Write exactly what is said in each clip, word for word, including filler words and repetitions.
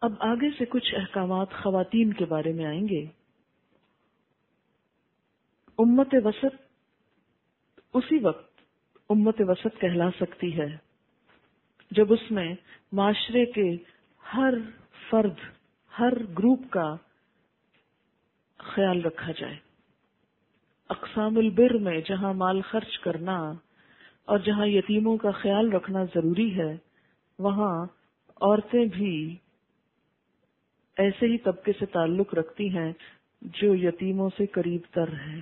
اب آگے سے کچھ احکامات خواتین کے بارے میں آئیں گے. امت وسط اسی وقت امت وسط کہلا سکتی ہے جب اس میں معاشرے کے ہر فرد، ہر گروپ کا خیال رکھا جائے. اقسام البر میں جہاں مال خرچ کرنا اور جہاں یتیموں کا خیال رکھنا ضروری ہے، وہاں عورتیں بھی ایسے ہی طبقے سے تعلق رکھتی ہیں جو یتیموں سے قریب تر ہے.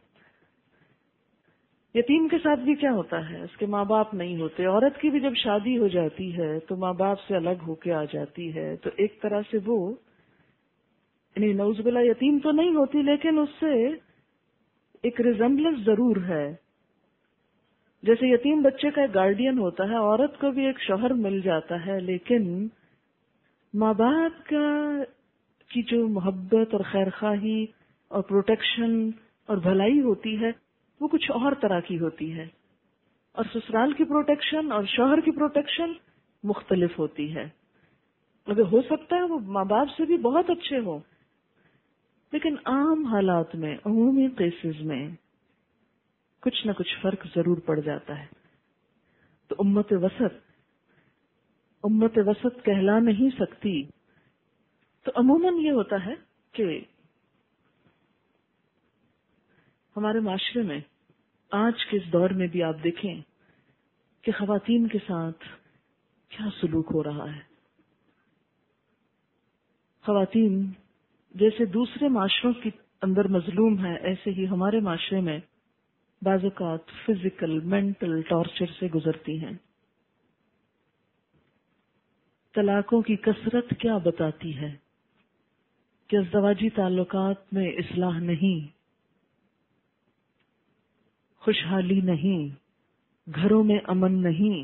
یتیم کے ساتھ بھی کیا ہوتا ہے، اس کے ماں باپ نہیں ہوتے. عورت کی بھی جب شادی ہو جاتی ہے تو ماں باپ سے الگ ہو کے آ جاتی ہے، تو ایک طرح سے وہ یعنی نعوذ باللہ یتیم تو نہیں ہوتی، لیکن اس سے ایک ریزمبلنس ضرور ہے. جیسے یتیم بچے کا ایک گارڈین ہوتا ہے، عورت کو بھی ایک شوہر مل جاتا ہے، لیکن ماں باپ کا کی جو محبت اور خیرخواہی اور پروٹیکشن اور بھلائی ہوتی ہے وہ کچھ اور طرح کی ہوتی ہے، اور سسرال کی پروٹیکشن اور شوہر کی پروٹیکشن مختلف ہوتی ہے. اگر ہو سکتا ہے وہ ماں باپ سے بھی بہت اچھے ہوں، لیکن عام حالات میں، عمومی کیسز میں کچھ نہ کچھ فرق ضرور پڑ جاتا ہے. تو امت وسط امت وسط کہلا نہیں سکتی. تو عموماً یہ ہوتا ہے کہ ہمارے معاشرے میں آج کے اس دور میں بھی آپ دیکھیں کہ خواتین کے ساتھ کیا سلوک ہو رہا ہے. خواتین جیسے دوسرے معاشروں کے اندر مظلوم ہے، ایسے ہی ہمارے معاشرے میں بعض اوقات فزیکل مینٹل ٹارچر سے گزرتی ہیں. طلاقوں کی کثرت کیا بتاتی ہے کہ ازدواجی تعلقات میں اصلاح نہیں، خوشحالی نہیں، گھروں میں امن نہیں.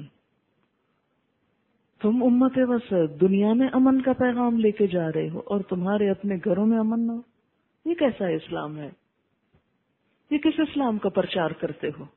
تم امت وسط دنیا میں امن کا پیغام لے کے جا رہے ہو اور تمہارے اپنے گھروں میں امن نہ ہو. یہ کیسا اسلام ہے؟ یہ کس اسلام کا پرچار کرتے ہو؟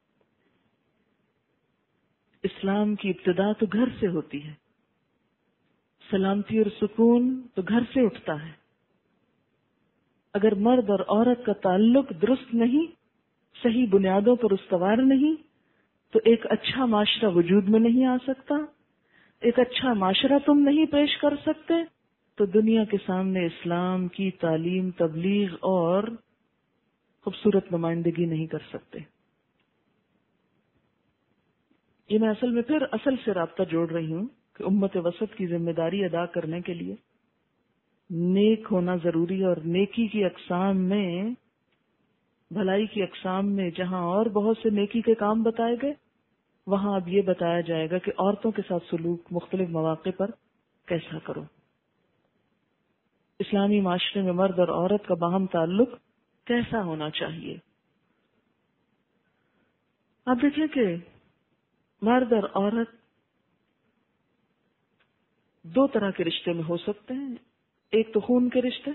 اسلام کی ابتدا تو گھر سے ہوتی ہے. سلامتی اور سکون تو گھر سے اٹھتا ہے. اگر مرد اور عورت کا تعلق درست نہیں، صحیح بنیادوں پر استوار نہیں، تو ایک اچھا معاشرہ وجود میں نہیں آ سکتا. ایک اچھا معاشرہ تم نہیں پیش کر سکتے تو دنیا کے سامنے اسلام کی تعلیم، تبلیغ اور خوبصورت نمائندگی نہیں کر سکتے. یہ میں اصل میں پھر اصل سے رابطہ جوڑ رہی ہوں کہ امت وسط کی ذمہ داری ادا کرنے کے لیے نیک ہونا ضروری ہے، اور نیکی کی اقسام میں، بھلائی کی اقسام میں جہاں اور بہت سے نیکی کے کام بتائے گئے، وہاں اب یہ بتایا جائے گا کہ عورتوں کے ساتھ سلوک مختلف مواقع پر کیسا کرو. اسلامی معاشرے میں مرد اور عورت کا باہم تعلق کیسا ہونا چاہیے. آپ دیکھیں کہ مرد اور عورت دو طرح کے رشتے میں ہو سکتے ہیں. ایک تو خون کے رشتے،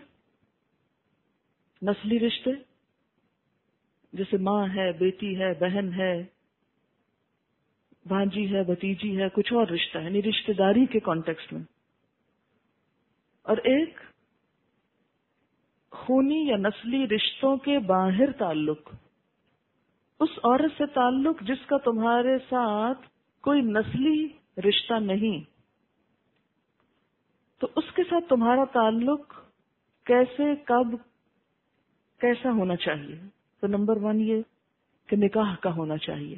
نسلی رشتے، جیسے ماں ہے، بیٹی ہے، بہن ہے، بھانجی ہے، بھتیجی ہے، کچھ اور رشتہ ہے، یعنی رشتہ داری کے کانٹیکسٹ میں. اور ایک خونی یا نسلی رشتوں کے باہر تعلق، اس عورت سے تعلق جس کا تمہارے ساتھ کوئی نسلی رشتہ نہیں، تو اس کے ساتھ تمہارا تعلق کیسے، کب، کیسا ہونا چاہیے. تو نمبر ون یہ کہ نکاح کا ہونا چاہیے.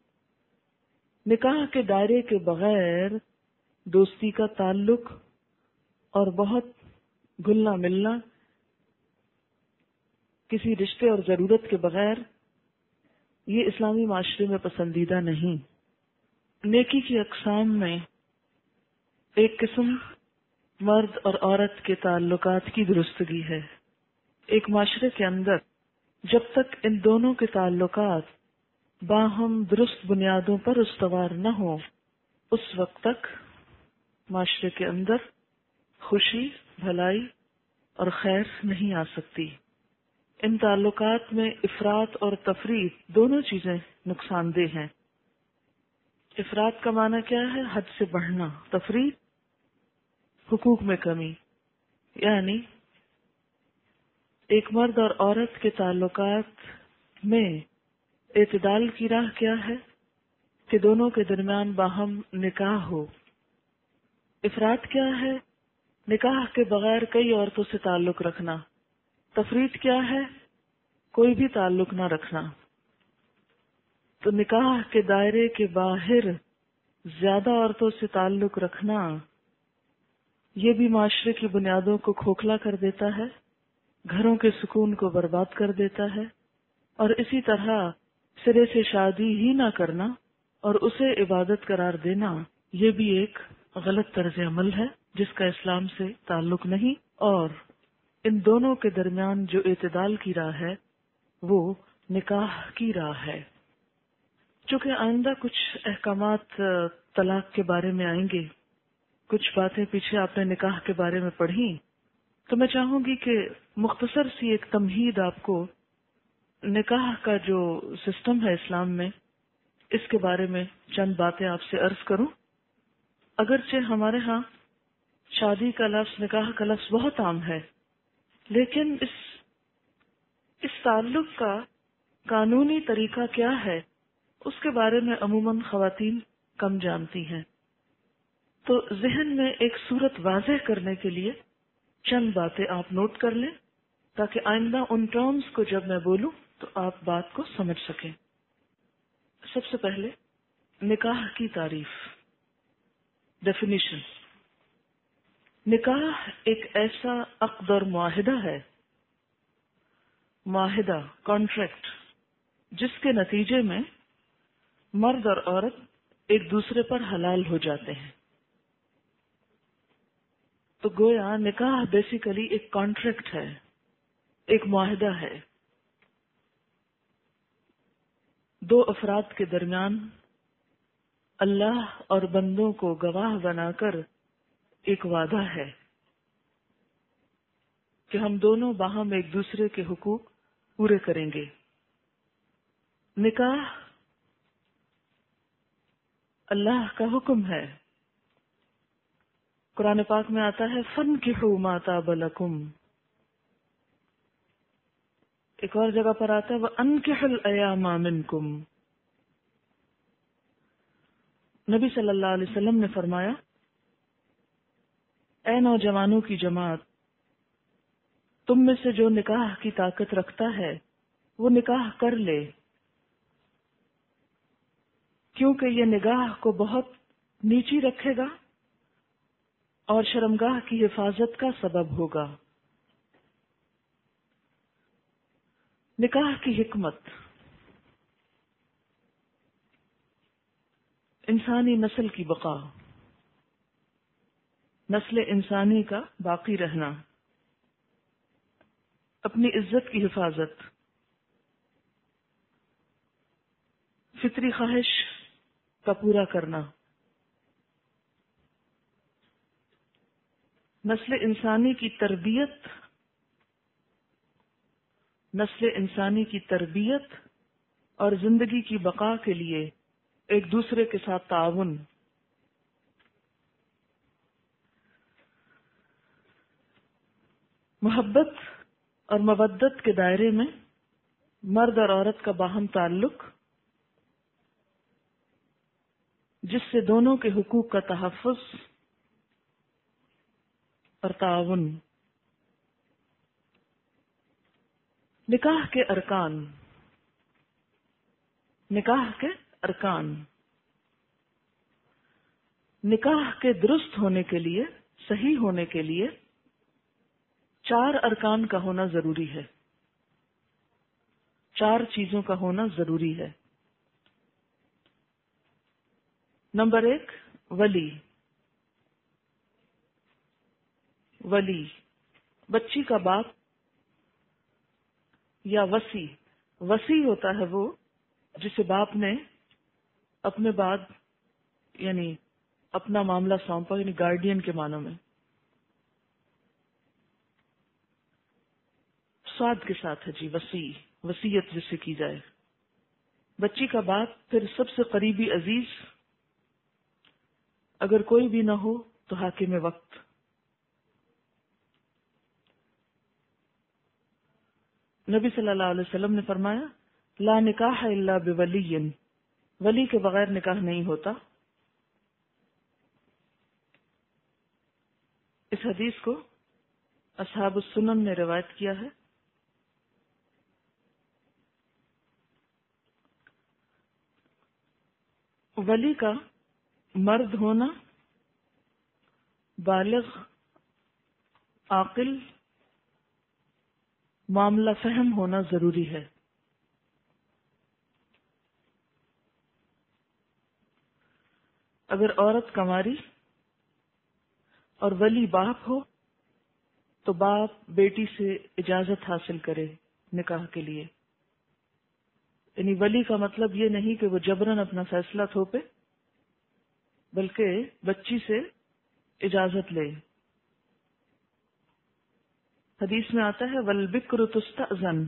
نکاح کے دائرے کے بغیر دوستی کا تعلق اور بہت گھلنا ملنا کسی رشتے اور ضرورت کے بغیر، یہ اسلامی معاشرے میں پسندیدہ نہیں. نیکی کی اقسام میں ایک قسم مرد اور عورت کے تعلقات کی درستگی ہے. ایک معاشرے کے اندر جب تک ان دونوں کے تعلقات باہم درست بنیادوں پر استوار نہ ہو، اس وقت تک معاشرے کے اندر خوشی، بھلائی اور خیر نہیں آ سکتی. ان تعلقات میں افراط اور تفریط دونوں چیزیں نقصان دہ ہیں. افراط کا معنی کیا ہے؟ حد سے بڑھنا. تفریط حقوق میں کمی، یعنی ایک مرد اور عورت کے تعلقات میں اعتدال کی راہ کیا ہے کہ دونوں کے درمیان باہم نکاح ہو۔ افراط کیا ہے؟ نکاح کے بغیر کئی عورتوں سے تعلق رکھنا۔ تفریط کیا ہے؟ کوئی بھی تعلق نہ رکھنا۔ تو نکاح کے دائرے کے باہر زیادہ عورتوں سے تعلق رکھنا یہ بھی معاشرے کی بنیادوں کو کھوکھلا کر دیتا ہے، گھروں کے سکون کو برباد کر دیتا ہے، اور اسی طرح سرے سے شادی ہی نہ کرنا اور اسے عبادت قرار دینا یہ بھی ایک غلط طرز عمل ہے جس کا اسلام سے تعلق نہیں، اور ان دونوں کے درمیان جو اعتدال کی راہ ہے وہ نکاح کی راہ ہے۔ چونکہ آئندہ کچھ احکامات طلاق کے بارے میں آئیں گے، کچھ باتیں پیچھے آپ نے نکاح کے بارے میں پڑھی، تو میں چاہوں گی کہ مختصر سی ایک تمہید آپ کو نکاح کا جو سسٹم ہے اسلام میں اس کے بارے میں چند باتیں آپ سے عرض کروں۔ اگرچہ ہمارے ہاں شادی کا لفظ، نکاح کا لفظ بہت عام ہے، لیکن اس اس تعلق کا قانونی طریقہ کیا ہے اس کے بارے میں عموماً خواتین کم جانتی ہیں۔ تو ذہن میں ایک صورت واضح کرنے کے لیے چند باتیں آپ نوٹ کر لیں تاکہ آئندہ ان ٹرمز کو جب میں بولوں تو آپ بات کو سمجھ سکیں۔ سب سے پہلے نکاح کی تعریف، ڈیفینیشن۔ نکاح ایک ایسا عقد اور معاہدہ ہے، معاہدہ، کانٹریکٹ، جس کے نتیجے میں مرد اور عورت ایک دوسرے پر حلال ہو جاتے ہیں۔ تو گویا نکاح بیسیکلی ایک کانٹریکٹ ہے، ایک معاہدہ ہے، دو افراد کے درمیان اللہ اور بندوں کو گواہ بنا کر ایک وعدہ ہے کہ ہم دونوں باہم ایک دوسرے کے حقوق پورے کریں گے۔ نکاح اللہ کا حکم ہے، قرآن پاک میں آتا ہے فَانْكِحُوا مَا طَابَ لَكُمْ، ایک اور جگہ پر آتا ہے وَأَنْكِحُوا الْأَيَامَ مِنْكُمْ۔ نبی صلی اللہ علیہ وسلم نے فرمایا، اے نوجوانوں کی جماعت، تم میں سے جو نکاح کی طاقت رکھتا ہے وہ نکاح کر لے، کیونکہ یہ نگاہ کو بہت نیچی رکھے گا اور شرمگاہ کی حفاظت کا سبب ہوگا۔ نکاح کی حکمت، انسانی نسل کی بقا، نسل انسانی کا باقی رہنا، اپنی عزت کی حفاظت، فطری خواہش کا پورا کرنا، نسل انسانی کی تربیت نسل انسانی کی تربیت اور زندگی کی بقا کے لیے ایک دوسرے کے ساتھ تعاون، محبت اور مودت کے دائرے میں مرد اور عورت کا باہم تعلق جس سے دونوں کے حقوق کا تحفظ اور تعاون۔ نکاح کے ارکان، نکاح کے ارکان نکاح کے درست ہونے کے لیے، صحیح ہونے کے لیے چار ارکان کا ہونا ضروری ہے، چار چیزوں کا ہونا ضروری ہے۔ نمبر ایک، ولی۔ ولی بچی کا باپ یا وصی۔ وصی ہوتا ہے وہ جسے باپ نے اپنے بعد یعنی اپنا معاملہ سونپا، یعنی گارڈین کے معنی میں، سواد کے ساتھ ہے جی، وصی، وصیت جسے کی جائے۔ بچی کا باپ، پھر سب سے قریبی عزیز، اگر کوئی بھی نہ ہو تو حاکم وقت۔ نبی صلی اللہ علیہ وسلم نے فرمایا لا نکاح الا بولی، ولی کے بغیر نکاح نہیں ہوتا۔ اس حدیث کو اصحاب السنن نے روایت کیا ہے۔ ولی کا مرد ہونا، بالغ، عاقل، معاملہ فہم ہونا ضروری ہے۔ اگر عورت کنواری اور ولی باپ ہو تو باپ بیٹی سے اجازت حاصل کرے نکاح کے لیے، یعنی ولی کا مطلب یہ نہیں کہ وہ جبراً اپنا فیصلہ تھوپے، بلکہ بچی سے اجازت لے۔ حدیث میں آتا ہے والبکر تستأذن،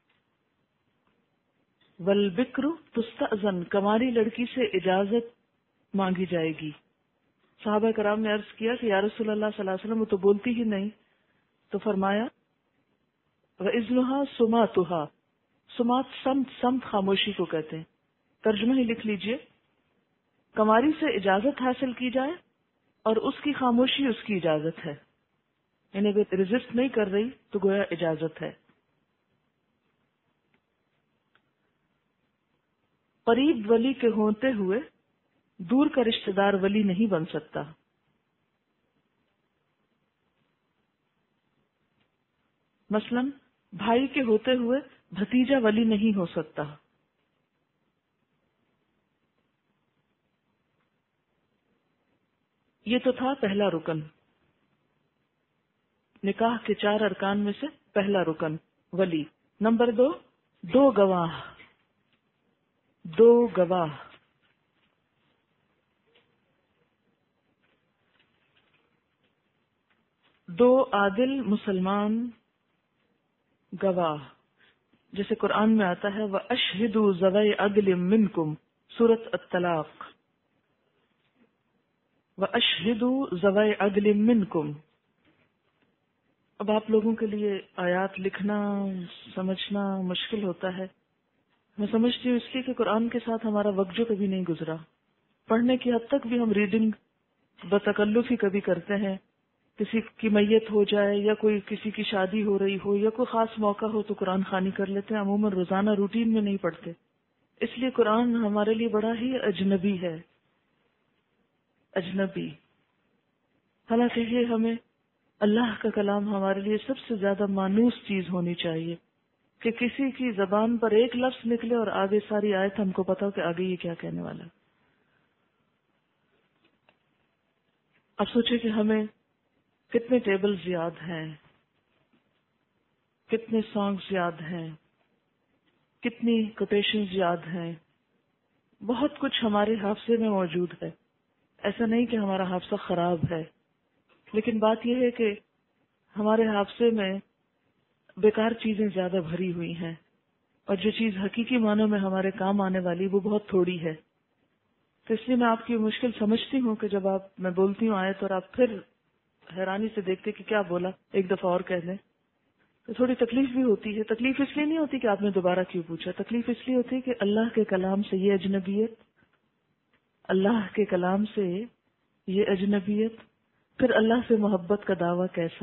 والبکر تستأذن، کنواری لڑکی سے اجازت مانگی جائے گی۔ صحابہ کرام نے عرض کیا کہ یا رسول اللہ صلی اللہ علیہ وسلم وہ تو بولتی ہی نہیں، تو فرمایا وَإِذْنُهَا سُمَاتُهَا، سمات سمت سمت خاموشی کو کہتے ہیں۔ ترجمہ ہی لکھ لیجئے، کنواری سے اجازت حاصل کی جائے اور اس کی خاموشی اس کی اجازت ہے، یعنی اگر ریزسٹ نہیں کر رہی تو گویا اجازت ہے۔ قریب ولی کے ہوتے ہوئے دور کا رشتہ دار ولی نہیں بن سکتا۔ مثلا بھائی کے ہوتے ہوئے بھتیجا ولی نہیں ہو سکتا۔ یہ تو تھا پہلا رکن، نکاح کے چار ارکان میں سے پہلا رکن ولی۔ نمبر دو، دو گواہ، دو گواہ۔ دو عادل مسلمان گواہ، جیسے قرآن میں آتا ہے وَأَشْهِدُوا ذَوَيْ عَدْلٍ مِّنْكُمْ، سورۃ الطلاق۔ وَأَشْهِدُوا ذَوَيْ عَدْلٍ مِّنْكُمْ۔ اب آپ لوگوں کے لیے آیات لکھنا سمجھنا مشکل ہوتا ہے، میں سمجھتی ہوں اس لیے کہ قرآن کے ساتھ ہمارا وقت جو کبھی نہیں گزرا، پڑھنے کی حد تک بھی ہم ریڈنگ بتکلف ہی کبھی کرتے ہیں، کسی کی میت ہو جائے یا کوئی کسی کی شادی ہو رہی ہو یا کوئی خاص موقع ہو تو قرآن خوانی کر لیتے ہیں، عموماً روزانہ روٹین میں نہیں پڑھتے۔ اس لیے قرآن ہمارے لیے بڑا ہی اجنبی ہے، اجنبی۔ حالانکہ یہ ہمیں اللہ کا کلام ہمارے لیے سب سے زیادہ مانوس چیز ہونی چاہیے کہ کسی کی زبان پر ایک لفظ نکلے اور آگے ساری آیت ہم کو پتا ہو کہ آگے یہ کیا کہنے والا ہے۔ اب سوچے کہ ہمیں کتنے ٹیبلز یاد ہیں، کتنے سانگز یاد ہیں، کتنی کوٹیشنز یاد ہیں، بہت کچھ ہمارے حافظے میں موجود ہے۔ ایسا نہیں کہ ہمارا حافظہ خراب ہے، لیکن بات یہ ہے کہ ہمارے حافظے میں بیکار چیزیں زیادہ بھری ہوئی ہیں اور جو چیز حقیقی معنوں میں ہمارے کام آنے والی وہ بہت تھوڑی ہے۔ تو اس لیے میں آپ کی مشکل سمجھتی ہوں کہ جب آپ میں بولتی ہوں آیت اور آپ پھر حیرانی سے دیکھتے کہ کیا بولا، ایک دفعہ اور کہہ دیں تو تھوڑی تکلیف بھی ہوتی ہے۔ تکلیف اس لیے نہیں ہوتی کہ آپ نے دوبارہ کیوں پوچھا، تکلیف اس لیے ہوتی ہے کہ اللہ کے کلام سے یہ اجنبیت، اللہ کے کلام سے یہ اجنبیت، پھر اللہ سے محبت کا دعویٰ کیسا۔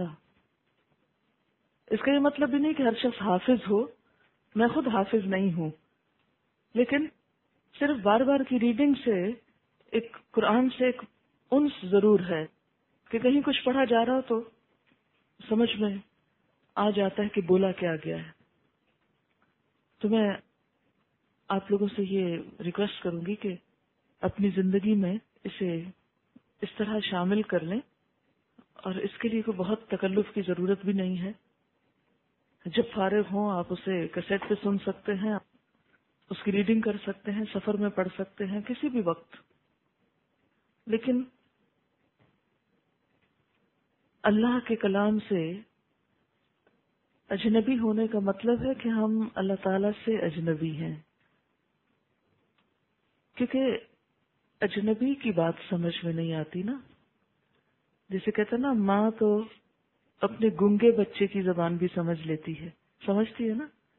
اس کا یہ مطلب بھی نہیں کہ ہر شخص حافظ ہو، میں خود حافظ نہیں ہوں، لیکن صرف بار بار کی ریڈنگ سے ایک قرآن سے ایک انس ضرور ہے کہ کہیں کچھ پڑھا جا رہا ہو تو سمجھ میں آ جاتا ہے کہ بولا کیا گیا ہے۔ تو میں آپ لوگوں سے یہ ریکویسٹ کروں گی کہ اپنی زندگی میں اسے اس طرح شامل کر لیں، اور اس کے لیے کوئی بہت تکلف کی ضرورت بھی نہیں ہے۔ جب فارغ ہوں آپ اسے کیسٹ پہ سن سکتے ہیں، اس کی ریڈنگ کر سکتے ہیں، سفر میں پڑھ سکتے ہیں، کسی بھی وقت۔ لیکن اللہ کے کلام سے اجنبی ہونے کا مطلب ہے کہ ہم اللہ تعالی سے اجنبی ہیں، کیونکہ اجنبی کی بات سمجھ میں نہیں آتی نا۔ جسے کہتے ہیں نا ماں تو اپنے گنگے بچے کی زبان بھی سمجھ لیتی ہے، سمجھتی ہے نا،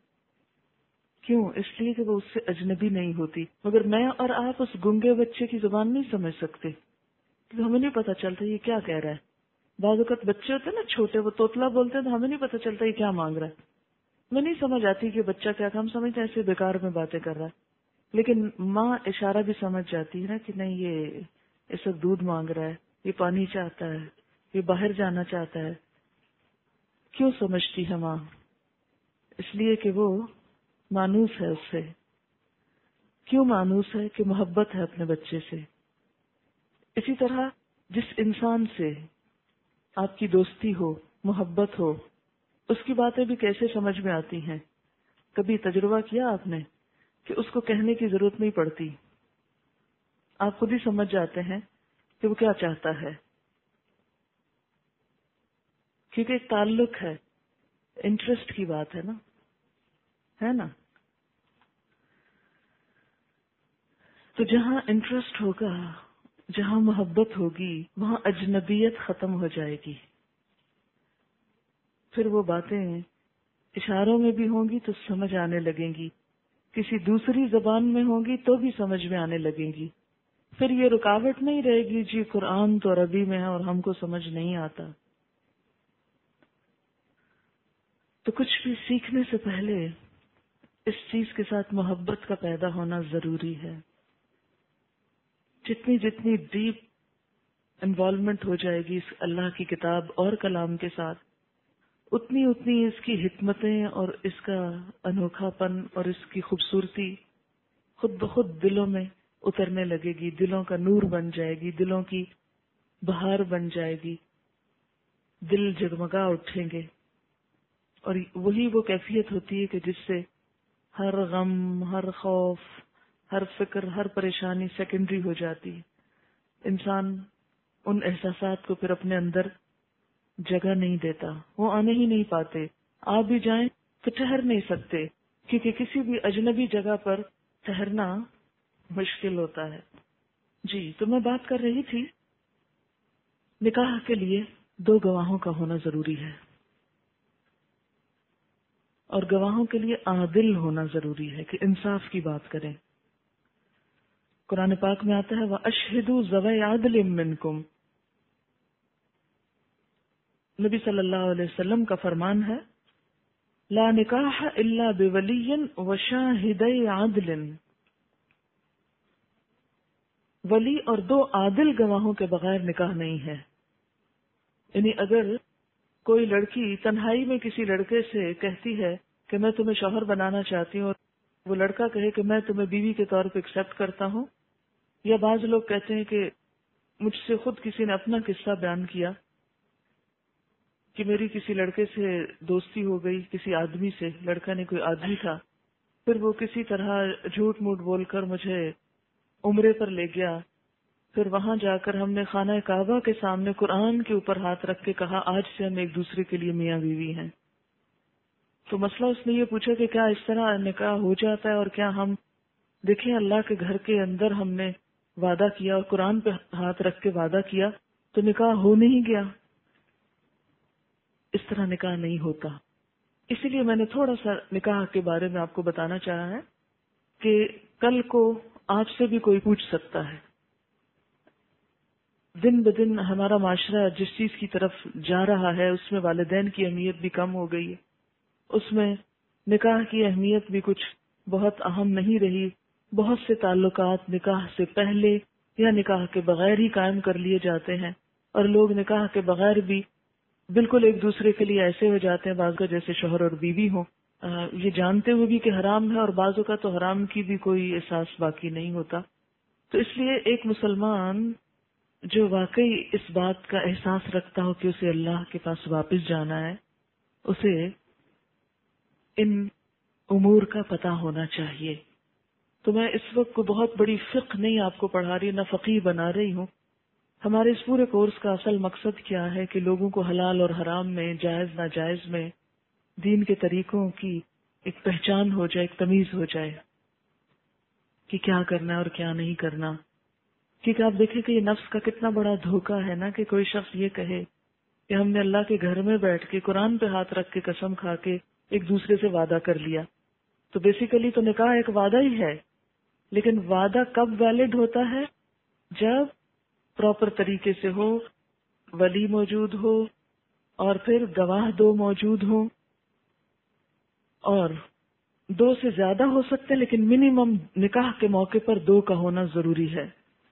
کیوں؟ اس لیے کہ وہ اس سے اجنبی نہیں ہوتی. مگر میں اور آپ اس گنگے بچے کی زبان نہیں سمجھ سکتے، کیونکہ ہمیں نہیں پتا چلتا یہ کیا کہہ رہا ہے. بعض اوقات بچے ہوتے ہیں نا چھوٹے، وہ توتلا بولتے ہیں تو ہمیں نہیں پتا چلتا یہ کیا مانگ رہا ہے. ہمیں نہیں سمجھ آتی کہ بچہ کیا، ہم سمجھتے ہیں ایسے بیکار میں باتیں کر رہا ہے. لیکن ماں اشارہ بھی سمجھ جاتی ہے نا کہ نہیں یہ اس وقت دودھ مانگ رہا ہے، یہ پانی چاہتا ہے، یہ باہر جانا چاہتا ہے. کیوں سمجھتی ہے ماں؟ اس لیے کہ وہ مانوس ہے اس سے. کیوں مانوس ہے؟ کہ محبت ہے اپنے بچے سے. اسی طرح جس انسان سے آپ کی دوستی ہو، محبت ہو، اس کی باتیں بھی کیسے سمجھ میں آتی ہیں. کبھی تجربہ کیا آپ نے کہ اس کو کہنے کی ضرورت نہیں پڑتی، آپ خود ہی سمجھ جاتے ہیں کہ وہ کیا چاہتا ہے، کیونکہ ایک تعلق ہے، انٹرسٹ کی بات ہے نا، ہے نا. تو جہاں انٹرسٹ ہوگا، جہاں محبت ہوگی، وہاں اجنبیت ختم ہو جائے گی. پھر وہ باتیں اشاروں میں بھی ہوں گی تو سمجھ آنے لگیں گی، کسی دوسری زبان میں ہوں گی تو بھی سمجھ میں آنے لگیں گی. پھر یہ رکاوٹ نہیں رہے گی جی قرآن تو عربی میں ہے اور ہم کو سمجھ نہیں آتا. تو کچھ بھی سیکھنے سے پہلے اس چیز کے ساتھ محبت کا پیدا ہونا ضروری ہے. جتنی جتنی ڈیپ انوالومنٹ ہو جائے گی اس اللہ کی کتاب اور کلام کے ساتھ، اتنی اتنی اس کی حکمتیں اور اس کا انوکھا پن اور اس کی خوبصورتی خود بخود دلوں میں اترنے لگے گی، دلوں کا نور بن جائے گی، دلوں کی بہار بن جائے گی، دل جگمگا اٹھیں گے. اور وہی وہ کیفیت ہوتی ہے کہ جس سے ہر غم، ہر خوف، ہر فکر، ہر پریشانی سیکنڈری ہو جاتی ہے. انسان ان احساسات کو پھر اپنے اندر جگہ نہیں دیتا، وہ آنے ہی نہیں پاتے. آ بھی جائیں تو ٹھہر نہیں سکتے، کیونکہ کسی بھی اجنبی جگہ پر ٹھہرنا مشکل ہوتا ہے. جی تو میں بات کر رہی تھی نکاح کے لیے دو گواہوں کا ہونا ضروری ہے، اور گواہوں کے لیے عادل ہونا ضروری ہے کہ انصاف کی بات کریں. قرآن پاک میں آتا ہے وَأَشْهِدُوا ذَوَيْ عَدْلٍ مِّنْكُمْ. نبی صلی اللہ علیہ وسلم کا فرمان ہے لا نکاح الا بولی وشاہدی عدل. ولی اور دو عادل گواہوں کے بغیر نکاح نہیں ہے. یعنی اگر کوئی لڑکی تنہائی میں کسی لڑکے سے کہتی ہے کہ میں تمہیں شوہر بنانا چاہتی ہوں، اور وہ لڑکا کہے کہ میں تمہیں بیوی کے طور پہ ایکسپٹ کرتا ہوں، یا بعض لوگ کہتے ہیں کہ مجھ سے خود کسی نے اپنا قصہ بیان کیا کہ میری کسی لڑکے سے دوستی ہو گئی، کسی آدمی سے، لڑکا نے کوئی آدمی تھا، پھر وہ کسی طرح جھوٹ موٹ بول کر مجھے عمرے پر لے گیا، پھر وہاں جا کر ہم نے خانہ کعبہ کے سامنے قرآن کے اوپر ہاتھ رکھ کے کہا آج سے ہم ایک دوسرے کے لیے میاں بیوی ہیں. تو مسئلہ اس نے یہ پوچھا کہ کیا اس طرح نکاح ہو جاتا ہے، اور کیا ہم دیکھیں اللہ کے گھر کے اندر ہم نے وعدہ کیا اور قرآن پہ ہاتھ رکھ کے وعدہ کیا تو نکاح ہو نہیں گیا؟ اس طرح نکاح نہیں ہوتا. اسی لیے میں نے تھوڑا سا نکاح کے بارے میں آپ کو بتانا چاہا ہے کہ کل کو آپ سے بھی کوئی پوچھ سکتا ہے. دن بدن ہمارا معاشرہ جس چیز کی طرف جا رہا ہے اس میں والدین کی اہمیت بھی کم ہو گئی ہے، اس میں نکاح کی اہمیت بھی کچھ بہت اہم نہیں رہی. بہت سے تعلقات نکاح سے پہلے یا نکاح کے بغیر ہی قائم کر لیے جاتے ہیں، اور لوگ نکاح کے بغیر بھی بالکل ایک دوسرے کے لیے ایسے ہو جاتے ہیں بعض کا جیسے شوہر اور بیوی ہوں، یہ جانتے ہوئے بھی کہ حرام ہے، اور بعضوں کا تو حرام کی بھی کوئی احساس باقی نہیں ہوتا. تو اس لیے ایک مسلمان جو واقعی اس بات کا احساس رکھتا ہو کہ اسے اللہ کے پاس واپس جانا ہے، اسے ان امور کا پتہ ہونا چاہیے. تو میں اس وقت کو بہت بڑی فقہ نہیں آپ کو پڑھا رہی، نہ فقیہ بنا رہی ہوں. ہمارے اس پورے کورس کا اصل مقصد کیا ہے کہ لوگوں کو حلال اور حرام میں، جائز ناجائز میں دین کے طریقوں کی ایک پہچان ہو جائے، ایک تمیز ہو جائے کہ کیا کرنا ہے اور کیا نہیں کرنا. کیونکہ آپ دیکھیں کہ یہ نفس کا کتنا بڑا دھوکہ ہے نا کہ کوئی شخص یہ کہے کہ ہم نے اللہ کے گھر میں بیٹھ کے قرآن پہ ہاتھ رکھ کے قسم کھا کے ایک دوسرے سے وعدہ کر لیا، تو بیسیکلی تو نکاح ایک وعدہ ہی ہے، لیکن وعدہ کب ویلڈ ہوتا ہے؟ جب پراپر طریقے سے ہو، ولی موجود ہو، اور پھر گواہ دو موجود ہوں، اور دو سے زیادہ ہو سکتے ہیں لیکن منیمم نکاح کے موقع پر دو کا ہونا ضروری ہے۔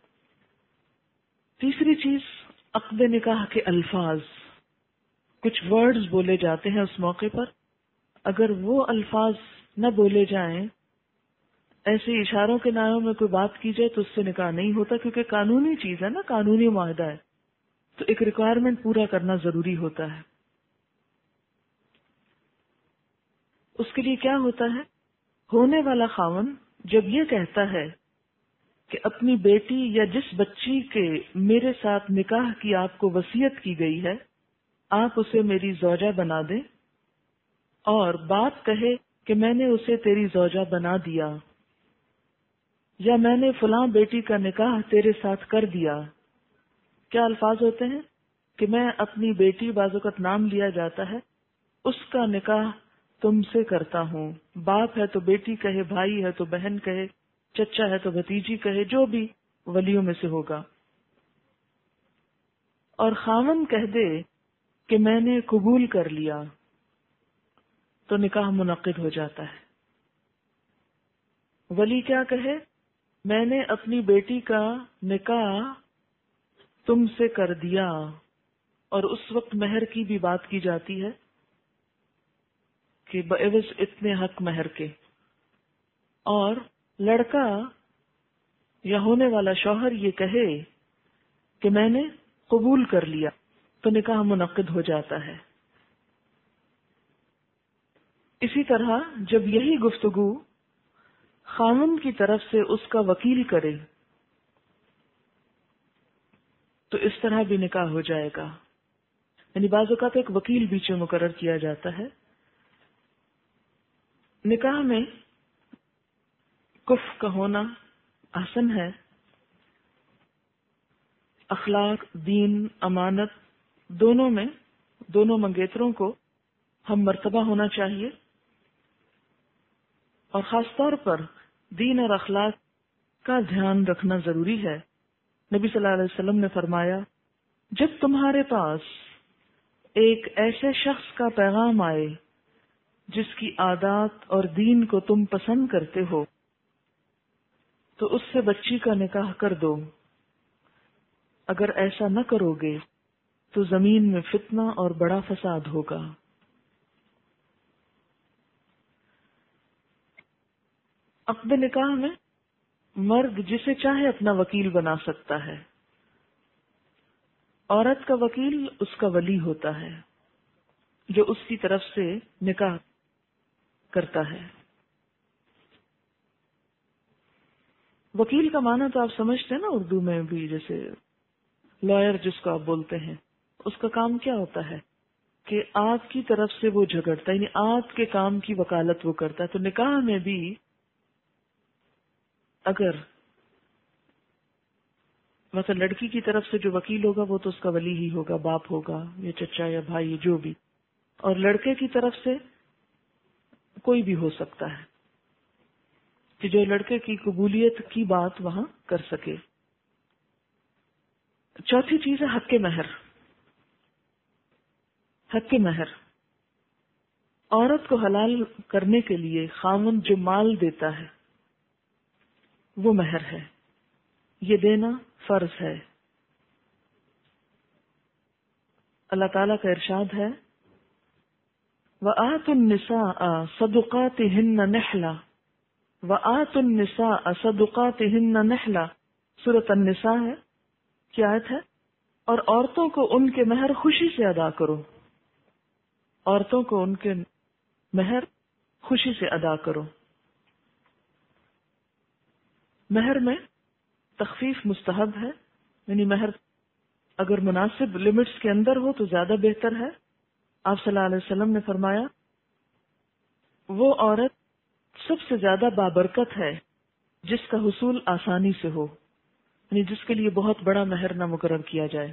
تیسری چیز، عقد نکاح کے الفاظ، کچھ ورڈز بولے جاتے ہیں اس موقع پر، اگر وہ الفاظ نہ بولے جائیں، ایسے اشاروں کے ناموں میں کوئی بات کی جائے تو اس سے نکاح نہیں ہوتا، کیونکہ قانونی چیز ہے نا، قانونی معاہدہ ہے، تو ایک ریکوائرمنٹ پورا کرنا ضروری ہوتا ہے۔ اس کے لیے کیا ہوتا ہے؟ ہونے والا خاوند جب یہ کہتا ہے کہ اپنی بیٹی یا جس بچی کے میرے ساتھ نکاح کی آپ کو وصیت کی گئی ہے، آپ اسے میری زوجہ بنا دیں، اور بات کہے کہ میں نے اسے تیری زوجہ بنا دیا، یا میں نے فلاں بیٹی کا نکاح تیرے ساتھ کر دیا، کیا الفاظ ہوتے ہیں کہ میں اپنی بیٹی، بعض اوقات نام لیا جاتا ہے، اس کا نکاح تم سے کرتا ہوں، باپ ہے تو بیٹی کہے، بھائی ہے تو بہن کہے، چچا ہے تو بھتیجی کہے، جو بھی ولیوں میں سے ہوگا، اور خاوند کہہ دے کہ میں نے قبول کر لیا، تو نکاح منعقد ہو جاتا ہے۔ ولی کیا کہے؟ میں نے اپنی بیٹی کا نکاح تم سے کر دیا، اور اس وقت مہر کی بھی بات کی جاتی ہے کہ بعوض اتنے حق مہر کے، اور لڑکا یا ہونے والا شوہر یہ کہے کہ میں نے قبول کر لیا، تو نکاح منعقد ہو جاتا ہے۔ اسی طرح جب یہی گفتگو خاوند کی طرف سے اس کا وکیل کرے تو اس طرح بھی نکاح ہو جائے گا، یعنی بعض اوقات ایک وکیل بیچ میں مقرر کیا جاتا ہے۔ نکاح میں کف کا ہونا احسن ہے، اخلاق، دین، امانت دونوں میں، دونوں منگیتروں کو ہم مرتبہ ہونا چاہیے، اور خاص طور پر دین اور اخلاق کا دھیان رکھنا ضروری ہے۔ نبی صلی اللہ علیہ وسلم نے فرمایا، جب تمہارے پاس ایک ایسے شخص کا پیغام آئے جس کی عادات اور دین کو تم پسند کرتے ہو، تو اس سے بچی کا نکاح کر دو، اگر ایسا نہ کرو گے تو زمین میں فتنہ اور بڑا فساد ہوگا۔ عقد نکاح میں مرد جسے چاہے اپنا وکیل بنا سکتا ہے، عورت کا وکیل اس کا ولی ہوتا ہے جو اس کی طرف سے نکاح کرتا ہے۔ وکیل کا معنی تو آپ سمجھتے ہیں نا، اردو میں بھی جیسے لائر جس کو آپ بولتے ہیں، اس کا کام کیا ہوتا ہے کہ آپ کی طرف سے وہ جھگڑتا ہے، یعنی آپ کے کام کی وکالت وہ کرتا ہے۔ تو نکاح میں بھی اگر مثلا لڑکی کی طرف سے جو وکیل ہوگا وہ تو اس کا ولی ہی ہوگا، باپ ہوگا یا چچا یا بھائی جو بھی، اور لڑکے کی طرف سے کوئی بھی ہو سکتا ہے کہ جو لڑکے کی قبولیت کی بات وہاں کر سکے۔ چوتھی چیز ہے حق مہر۔ حق مہر عورت کو حلال کرنے کے لیے خاوند جو مال دیتا ہے وہ مہر ہے، یہ دینا فرض ہے۔ اللہ تعالیٰ کا ارشاد ہے، وَآتُوا النِّسَاءَ صَدُقَاتِهِنَّ نِحْلَةً وَآتُوا النِّسَاءَ صَدُقَاتِهِنَّ نِحْلَةً سورۃ النساء ہے، کیا آیت ہے؟ اور عورتوں کو ان کے مہر خوشی سے ادا کرو، عورتوں کو ان کے مہر خوشی سے ادا کرو۔ مہر میں تخفیف مستحب ہے، یعنی مہر اگر مناسب لمٹس کے اندر ہو تو زیادہ بہتر ہے۔ آپ صلی اللہ علیہ وسلم نے فرمایا، وہ عورت سب سے زیادہ بابرکت ہے جس کا حصول آسانی سے ہو، یعنی جس کے لیے بہت بڑا مہر نہ مقرر کیا جائے۔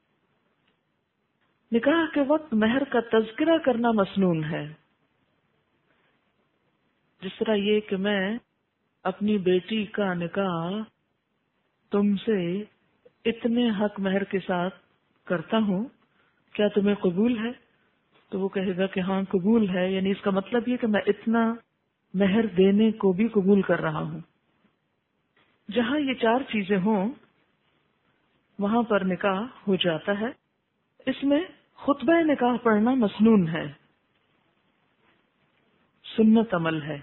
نکاح کے وقت مہر کا تذکرہ کرنا مسنون ہے، جس طرح یہ کہ میں اپنی بیٹی کا نکاح تم سے اتنے حق مہر کے ساتھ کرتا ہوں، کیا تمہیں قبول ہے؟ تو وہ کہے گا کہ ہاں قبول ہے، یعنی اس کا مطلب یہ کہ میں اتنا مہر دینے کو بھی قبول کر رہا ہوں۔ جہاں یہ چار چیزیں ہوں وہاں پر نکاح ہو جاتا ہے۔ اس میں خطبہ نکاح پڑھنا مسنون ہے، سنت عمل ہے،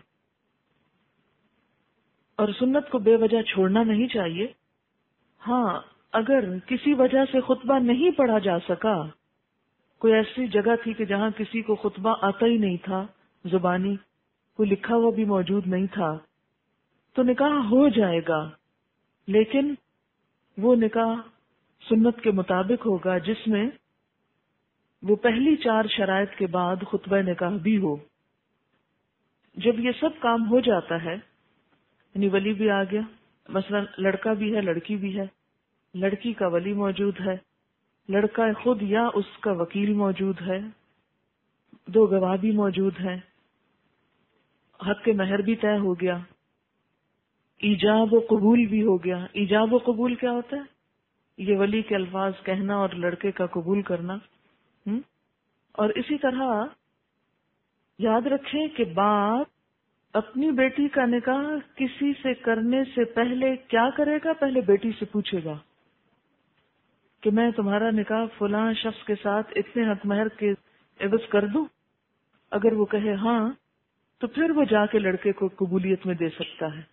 اور سنت کو بے وجہ چھوڑنا نہیں چاہیے۔ ہاں اگر کسی وجہ سے خطبہ نہیں پڑھا جا سکا، کوئی ایسی جگہ تھی کہ جہاں کسی کو خطبہ آتا ہی نہیں تھا، زبانی کوئی لکھا ہوا بھی موجود نہیں تھا، تو نکاح ہو جائے گا، لیکن وہ نکاح سنت کے مطابق ہوگا جس میں وہ پہلی چار شرائط کے بعد خطبہ نکاح بھی ہو۔ جب یہ سب کام ہو جاتا ہے، یعنی ولی بھی آ گیا، مثلا لڑکا بھی ہے لڑکی بھی ہے، لڑکی کا ولی موجود ہے، لڑکا خود یا اس کا وکیل موجود ہے، دو گواہ بھی موجود ہیں، حق کے مہر بھی طے ہو گیا، ایجاب و قبول بھی ہو گیا۔ ایجاب و قبول کیا ہوتا ہے؟ یہ ولی کے الفاظ کہنا اور لڑکے کا قبول کرنا۔ ہم؟ اور اسی طرح یاد رکھیں کہ باپ اپنی بیٹی کا نکاح کسی سے کرنے سے پہلے کیا کرے گا؟ پہلے بیٹی سے پوچھے گا کہ میں تمہارا نکاح فلاں شخص کے ساتھ اتنے حق مہر کے عوض کر دوں؟ اگر وہ کہے ہاں تو پھر وہ جا کے لڑکے کو قبولیت میں دے سکتا ہے۔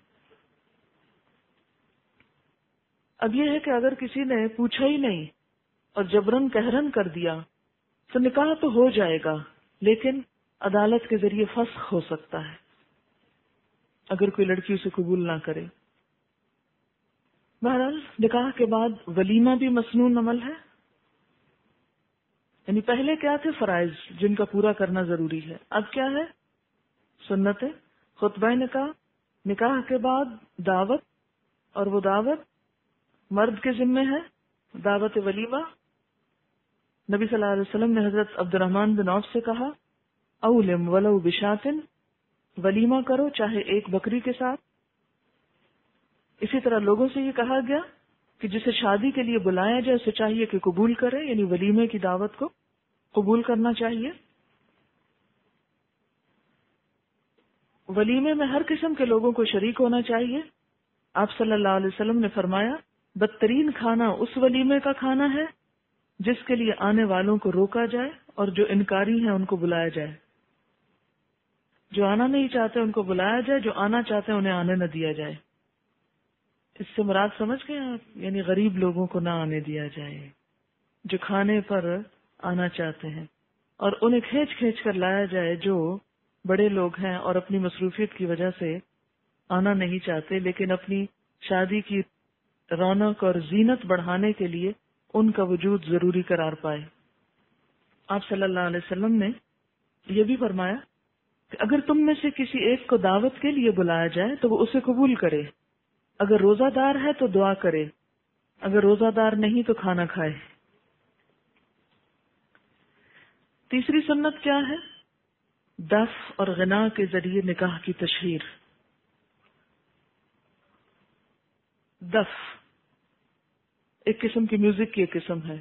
اب یہ ہے کہ اگر کسی نے پوچھا ہی نہیں اور جبرن قہرن کر دیا تو نکاح تو ہو جائے گا، لیکن عدالت کے ذریعے فسخ ہو سکتا ہے اگر کوئی لڑکی اسے قبول نہ کرے۔ بہرحال نکاح کے بعد ولیمہ بھی مسنون عمل ہے، یعنی پہلے کیا تھے؟ فرائض جن کا پورا کرنا ضروری ہے، اب کیا ہے؟ سنت ہے۔ خطبہ نکاح، نکاح کے بعد دعوت، اور وہ دعوت مرد کے ذمے ہے، دعوت ولیمہ۔ نبی صلی اللہ علیہ وسلم نے حضرت عبد الرحمن بن عوف سے کہا اولم ولو بشاتن، ولیمہ کرو چاہے ایک بکری کے ساتھ۔ اسی طرح لوگوں سے یہ کہا گیا کہ جسے شادی کے لیے بلایا جائے اسے چاہیے کہ قبول کرے، یعنی ولیمے کی دعوت کو قبول کرنا چاہیے۔ ولیمے میں ہر قسم کے لوگوں کو شریک ہونا چاہیے۔ آپ صلی اللہ علیہ وسلم نے فرمایا بدترین کھانا اس ولیمے کا کھانا ہے جس کے لیے آنے والوں کو روکا جائے اور جو انکاری ہیں ان کو بلایا جائے۔ جو آنا نہیں چاہتے ان کو بلایا جائے، جو آنا چاہتے ہیں انہیں آنے نہ دیا جائے۔ اس سے مراد سمجھ گئے آپ؟ یعنی غریب لوگوں کو نہ آنے دیا جائے جو کھانے پر آنا چاہتے ہیں، اور انہیں کھینچ کھینچ کر لایا جائے جو بڑے لوگ ہیں اور اپنی مصروفیت کی وجہ سے آنا نہیں چاہتے، لیکن اپنی شادی کی رونق اور زینت بڑھانے کے لیے ان کا وجود ضروری قرار پائے۔ آپ صلی اللہ علیہ وسلم نے یہ بھی فرمایا کہ اگر تم میں سے کسی ایک کو دعوت کے لیے بلایا جائے تو وہ اسے قبول کرے، اگر روزہ دار ہے تو دعا کرے، اگر روزہ دار نہیں تو کھانا کھائے۔ تیسری سنت کیا ہے؟ دف اور غنا کے ذریعے نکاح کی تشہیر۔ دف ایک قسم کی میوزک کی ایک قسم ہے۔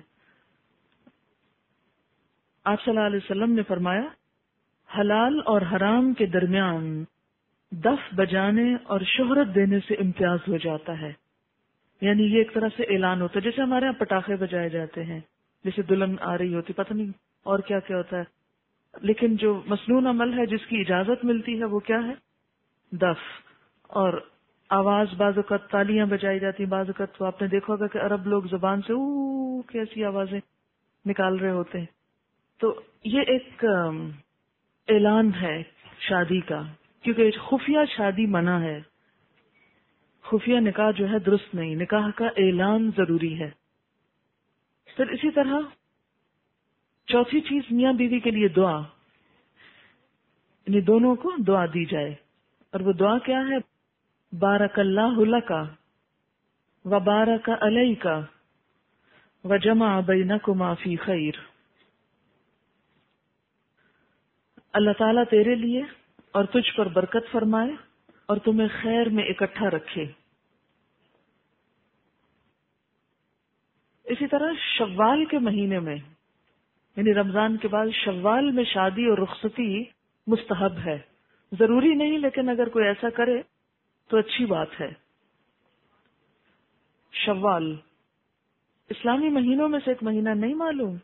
آپ صلی اللہ علیہ وسلم نے فرمایا حلال اور حرام کے درمیان دف بجانے اور شہرت دینے سے امتیاز ہو جاتا ہے، یعنی یہ ایک طرح سے اعلان ہوتا ہے، جیسے ہمارے یہاں پٹاخے بجائے جاتے ہیں، جیسے دلہن آ رہی ہوتی، پتہ نہیں اور کیا کیا ہوتا ہے، لیکن جو مسنون عمل ہے جس کی اجازت ملتی ہے وہ کیا ہے؟ دف۔ اور آواز بعض اوقات تالیاں بجائی جاتی، بعض اوقات تو آپ نے دیکھا ہوگا کہ عرب لوگ زبان سے او کیسی آوازیں نکال رہے ہوتے ہیں۔ تو یہ ایک اعلان ہے شادی کا، کیونکہ خفیہ شادی منع ہے، خفیہ نکاح جو ہے درست نہیں، نکاح کا اعلان ضروری ہے۔ پھر اسی طرح چوتھی چیز میاں بیوی کے لیے دعا، یعنی دونوں کو دعا دی جائے، اور وہ دعا کیا ہے؟ بارک اللہ لکا و بارک علیکا و جمع بینکما فی خیر۔ اللہ تعالیٰ تیرے لیے اور تجھ پر برکت فرمائے اور تمہیں خیر میں اکٹھا رکھے۔ اسی طرح شوال کے مہینے میں یعنی رمضان کے بعد شوال میں شادی اور رخصتی مستحب ہے، ضروری نہیں، لیکن اگر کوئی ایسا کرے تو اچھی بات ہے۔ شوال اسلامی مہینوں میں سے ایک مہینہ نہیں معلوم؟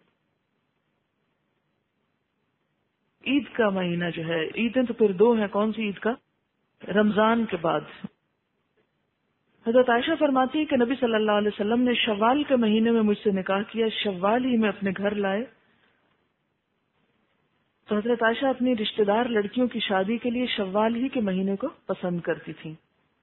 عید کا مہینہ جو ہے، عیدیں تو پھر دو ہیں، کون سی عید کا؟ رمضان کے بعد۔ حضرت عائشہ فرماتی ہے کہ نبی صلی اللہ علیہ وسلم نے شوال کے مہینے میں مجھ سے نکاح کیا، شوال ہی میں اپنے گھر لائے۔ تو حضرت عائشہ اپنی رشتہ دار لڑکیوں کی شادی کے لیے شوال ہی کے مہینے کو پسند کرتی تھیں۔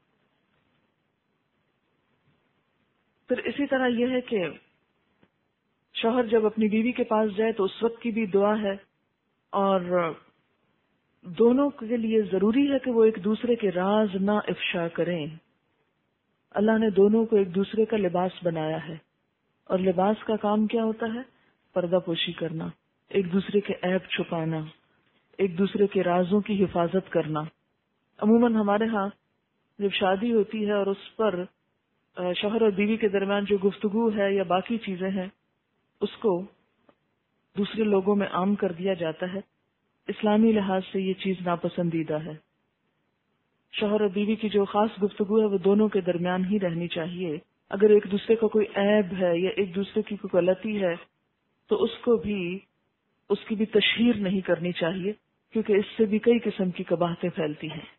پھر اسی طرح یہ ہے کہ شوہر جب اپنی بیوی کے پاس جائے تو اس وقت کی بھی دعا ہے، اور دونوں کے لیے ضروری ہے کہ وہ ایک دوسرے کے راز نہ افشا کریں۔ اللہ نے دونوں کو ایک دوسرے کا لباس بنایا ہے، اور لباس کا کام کیا ہوتا ہے؟ پردہ پوشی کرنا، ایک دوسرے کے عیب چھپانا، ایک دوسرے کے رازوں کی حفاظت کرنا۔ عموماً ہمارے ہاں جب شادی ہوتی ہے اور اس پر شوہر اور بیوی کے درمیان جو گفتگو ہے یا باقی چیزیں ہیں اس کو دوسرے لوگوں میں عام کر دیا جاتا ہے، اسلامی لحاظ سے یہ چیز ناپسندیدہ ہے۔ شوہر اور بیوی کی جو خاص گفتگو ہے وہ دونوں کے درمیان ہی رہنی چاہیے۔ اگر ایک دوسرے کا کوئی عیب ہے یا ایک دوسرے کی کوئی غلطی ہے تو اس کو بھی اس کی بھی تشہیر نہیں کرنی چاہیے، کیونکہ اس سے بھی کئی قسم کی قباحتیں پھیلتی ہیں۔